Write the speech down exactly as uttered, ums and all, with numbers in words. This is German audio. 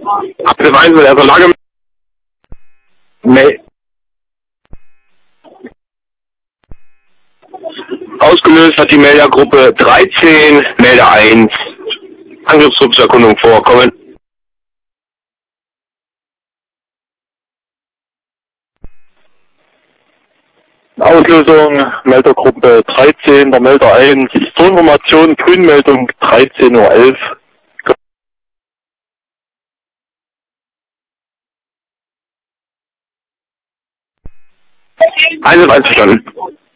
Abschnitt eins mit erster Lage. Mail. Ausgelöst hat die Meldergruppe dreizehn, Melder eins. Angriffstruppserkundung vorkommen. Auslösung, Meldergruppe dreizehn, der Melder eins, Zoninformation, Grünmeldung dreizehn Uhr elf. eins ist einverstanden.